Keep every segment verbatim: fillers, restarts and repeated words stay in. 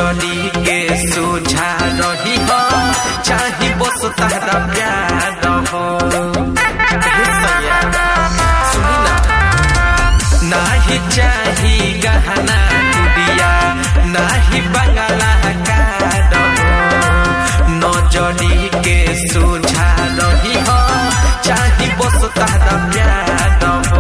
नजरी के सोझा रही हो चाहे बस तारा प्यार हो। सुनी ना नाही चाही गहना गुड़िया नाही बंगला कार हो नजरी के सोझा रही हो चाहे बस तारा प्यार हो।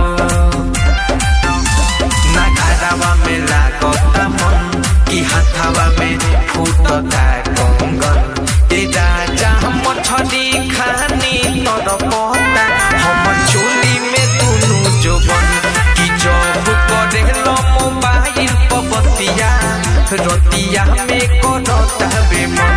ना घरवा में लागता मन की हथवा में फूटता कंगन ए राजा मछली खानी तोर पता हम चोली में दुनू जोबन की जब करे लो मोबाइल पर बतिया रतिया में करता बेमन।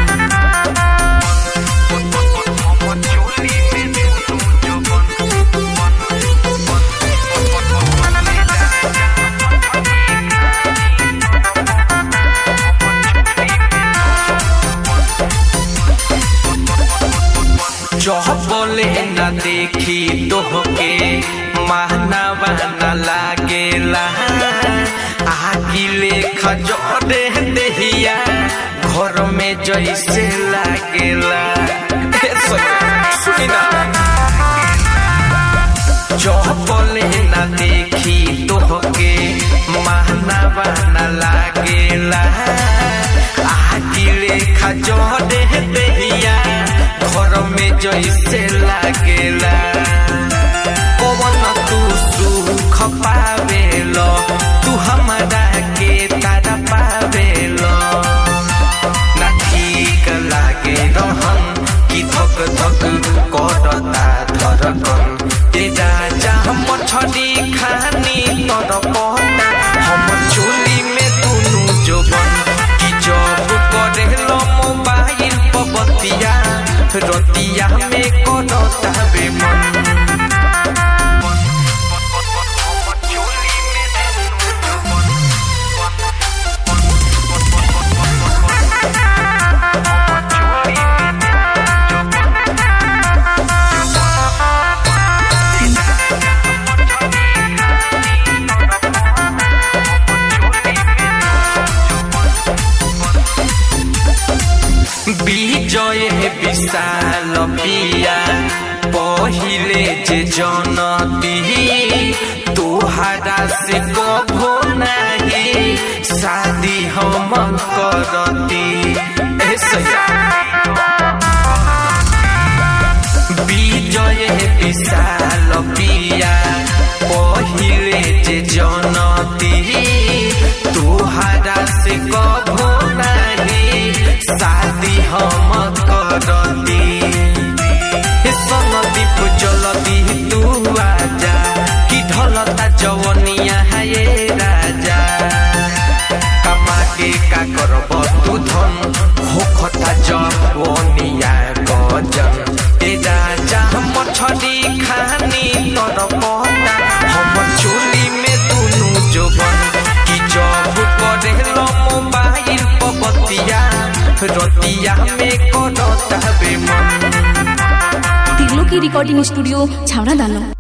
बोले न देखी तोहके महनावा न लागेला आगिले खजोरे देहिया घर में जैसे लागेला। सुनी ना जो बोले न देखी तोहके महनावा न लागेला आगिले खजोरे देहिया घर में जैसे लागेला। कौन तू सुख पावेलो तू हमारा के तारा पावेलो ना ठीक लागे रहन की धक धक करता धड़कन ए राजा मछली खानी तोर पता हम चोली में दुनू जोबन की जब करे लो मोबाइल पर बतिया रतिया में करता बेमन। विजय विशाल पिया पहिले जे जनती तोहरा से कभो नहीं शादी हम करती। विजय विशाल पिया पहिले जे जनती तोहरा से कभो नहीं शादी हम करती। सोनदीप जलदी तू आजा कि ढलता जवनिया है ये राजा कमा के का करब तू धन होखता जवनिया गजन ए राजा मछली खानी तोर पता हम चोली में दुनू जोबन कि जब करे लो मोबाइल पर बतिया रतिया में करता बेमन। तिरलो की रिकॉर्डिंग स्टूडियो छावड़ा दानो।